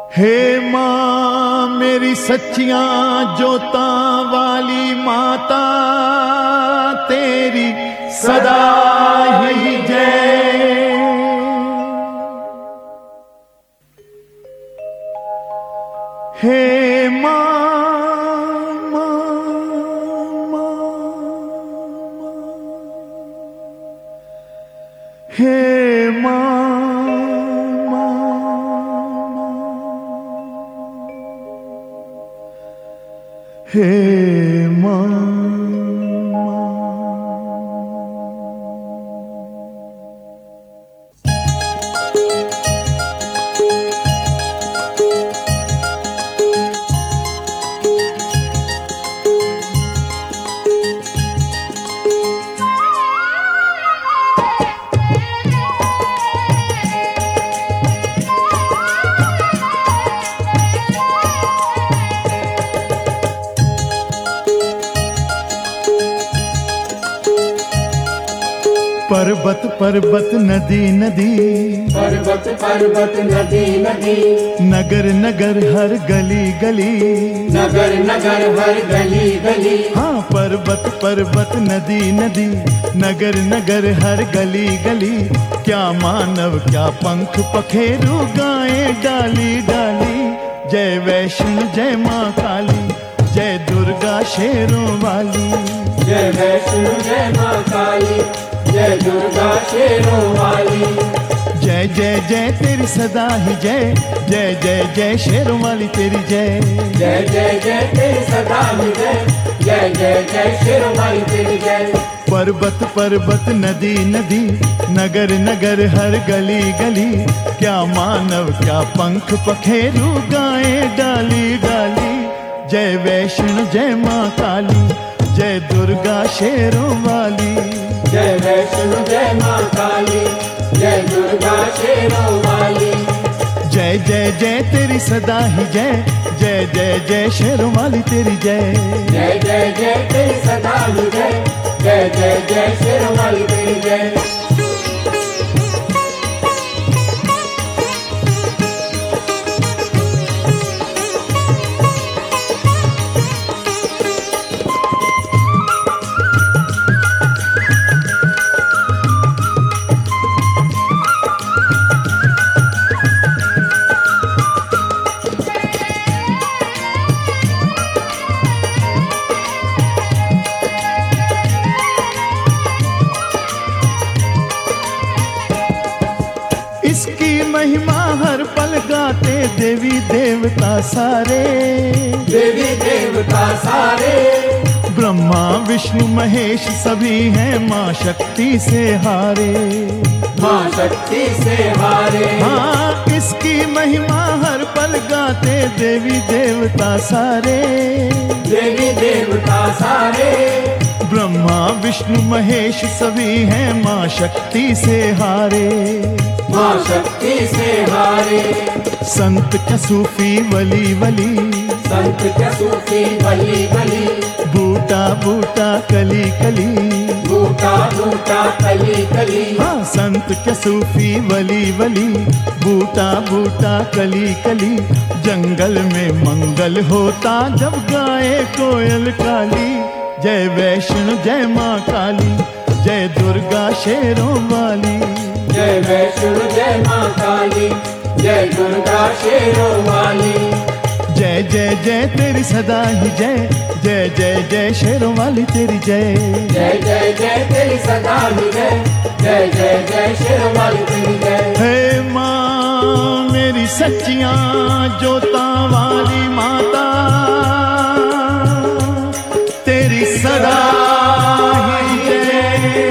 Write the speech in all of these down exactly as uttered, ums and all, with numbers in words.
हे माँ मेरी सच्चियां जोतां वाली माता, तेरी सदा ही जय। हे माँ माँ माँ हे माँ हे माँ। पर्वत पर्वत नदी नदी, पर्वत पर्वत नदी नदी, नगर नगर हर गली गली, नगर नगर हर गली गली। हाँ पर्वत पर्वत नदी नदी, नगर नगर हर गली गली। क्या मानव क्या पंख पखेरु गाए डाली डाली। जय वैष्णो जय माँ काली, जय दुर्गा शेरों वाली। जय वैष्णो जय माँ काली, जय दुर्गा शेरों वाली। जय जय जय तेरी सदा ही जय, जय जय जय शेरों वाली तेरी जय। जय जय जय तेरी सदा ही जय, जय जय जय शेरों वाली तेरी जय। पर्वत पर्वत नदी नदी, नगर नगर हर गली गली। क्या मानव क्या पंख पखेरु गाए डाली डाली। जय वैष्णो जय माँ काली, जय दुर्गा शेरों वाली। जय वैष्णो जय माँ काली, जय दुर्गा शेरों वाली। जय जय जय तेरी सदा ही जय, जय जय जय शेरों वाली तेरी जय। जय जय जय तेरी सदा ही जय, जय जय जय शेरों वाली तेरी जय। इसकी महिमा हर पल गाते देवी देवता सारे। देवी देवता सारे, ब्रह्मा विष्णु महेश सभी हैं माँ शक्ति से हारे। माँ शक्ति से हारे। हाँ इसकी महिमा हर पल गाते देवी देवता सारे। देवी देवता सारे, ब्रह्मा विष्णु महेश सभी हैं माँ शक्ति से हारे। माँ शक्ति से हारे। संत क्या सूफी वली वली, संत क्या सूफी वली वली। बूटा बूटा कली कली, बूटा बूटा कली कली। हाँ संत क्या सूफी वली वली, बूटा बूटा कली कली। जंगल में मंगल होता जब गाए कोयल काली। जय वैष्णो जय माँ काली, जय दुर्गा शेरों वाली। जय वैष्णो जय माँ काली, जय दुर्गा शेरों वाली। जय जय जय तेरी सदा ही जय, जय जय जय शेरों वाली तेरी जय। जय जय जय तेरी सदा ही जय, जय जय जय शेरों वाली तेरी जय। हे माँ मेरी सच्चियां जोतां वाली माता, तेरी सदा ही जय।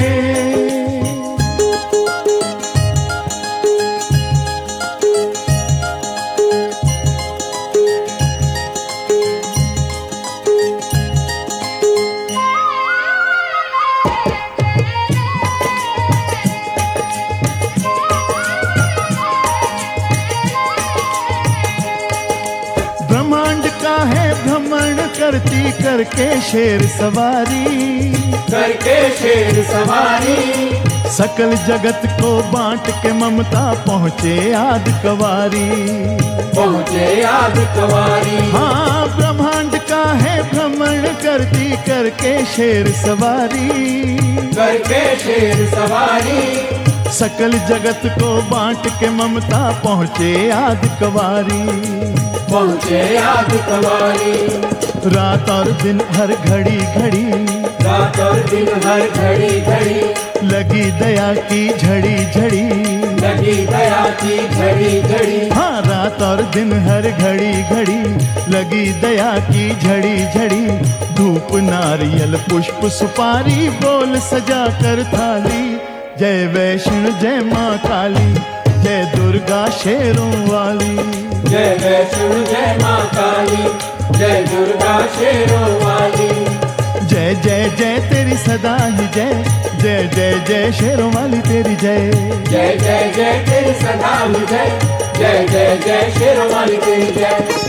ब्रह्मांड का है भ्रमण करती करके शेर सवारी। करके शेर सवारी, सकल जगत को बांट के ममता पहुँचे आदि कवारी। पहुँचे आदि कवारी। हाँ ब्रह्मांड का है भ्रमण करती करके शेर सवारी। करके शेर सवारी। सकल जगत को बांट के ममता पहुँचे आदि कवारी। पहुँचे आदि कवारी। रात और दिन हर घड़ी घड़ी। रात और दिन हर घड़ी घड़ी। लगी दया की झड़ी झड़ी। लगी दया की झड़ी झड़ी। हाँ रात और दिन हर घड़ी घड़ी लगी दया की झड़ी झड़ी। धूप नारियल पुष्प सुपारी बोल सजा कर थाली। जय वैष्णो जय माँ काली, जय दुर्गा शेरों वाली। जय वैष्णो जय माँ काली, जय दुर्गा शेरों वाली। जय जय जय तेरी सदा ही जय, जय जय जय शेरों वाली तेरी जय। जय जय जय तेरी सदा ही जय, जय जय जय शेरों वाली तेरी जय।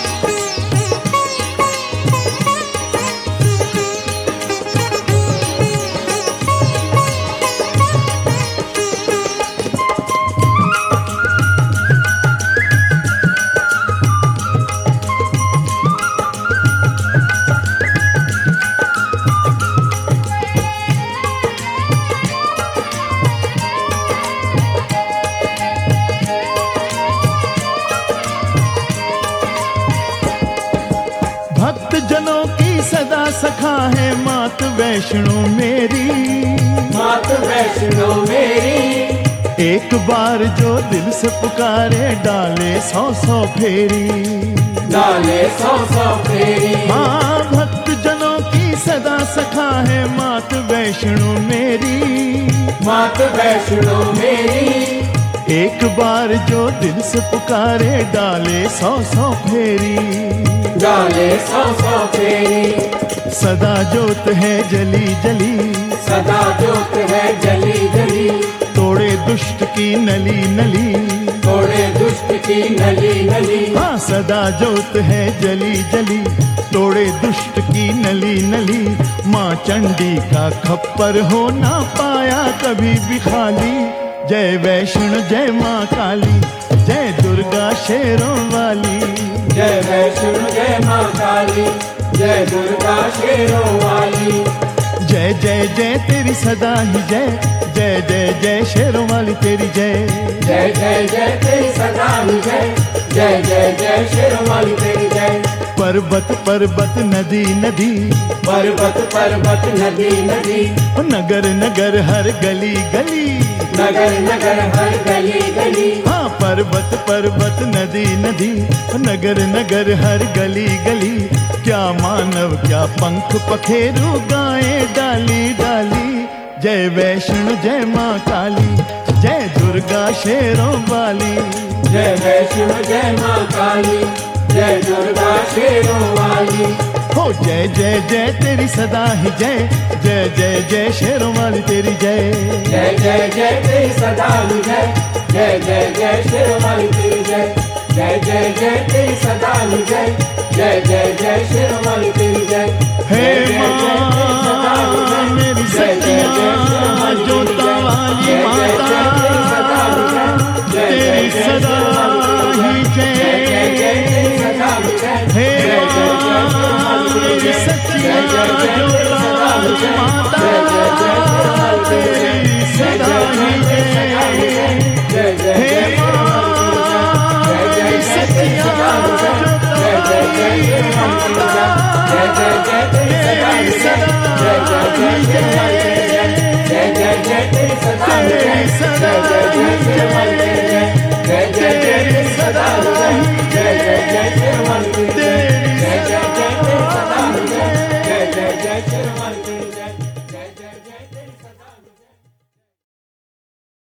भक्त जनों की सदा सखा है मात वैष्णो मेरी। मात वैष्णो मेरी। एक बार जो दिल से पुकारे डाले सौ सौ फेरी। डाले सौ सौ फेरी। हाँ भक्त जनों की सदा सखा है मात वैष्णो मेरी। मात वैष्णो मेरी। एक बार जो दिल से पुकारे डाले सौ सौ फेरी। डाले सौ सौ फेरी। सदा जोत है जली जली। सदा जोत है जली जली। तोड़े दुष्ट की नली नली। तोड़े दुष्ट की नली नली। हाँ सदा जोत है जली जली। तोड़े दुष्ट की नली नली। माँ चंडी का खप्पर हो ना पाया कभी भी खाली। जय वैष्णो जय माँ काली, जय दुर्गा शेरों वाली। जय वैष्णो जय माँ काली, जय दुर्गा शेरों वाली। जय जय जय तेरी सदा ही जय, जय जय जय शेरों वाली तेरी जय। जय जय जय तेरी सदा ही जय, जय जय जय शेरों वाली तेरी जय। पर्वत पर्वत नदी नदी। पर्वत पर्वत नदी नदी। नगर नगर हर गली गली। नगर नगर हर गली गली। हाँ पर्वत पर्वत नदी नदी। नगर नगर हर गली गली। क्या मानव क्या पंख पखेरु गाए डाली डाली। जय वैष्णो जय माँ काली, जय दुर्गा शेरों वाली। जय वैष्णो जय माँ काली, जय दुर्गा शेरों वाली। हो जय जय जय तेरी सदा ही जय, जय जय जय शेरों वाली तेरी जय। जय जय जय तेरी सदा ही जय, जय जय जय शेरों वाली तेरी जय। जय जय जय तेरी सदा ही जय, जय जय जय शेरों वाली तेरी जय। हे माँ मेरी सखियाँ जोता वाली माता, तेरी सदा ही जय। हे माँ मेरी सखियाँ जोता वाली माता, तेरी सदा ही जय। हे माँ मेरी सखियाँ जोता वाली माता, तेरी सदा ही जय। तेरी सदा ही जय।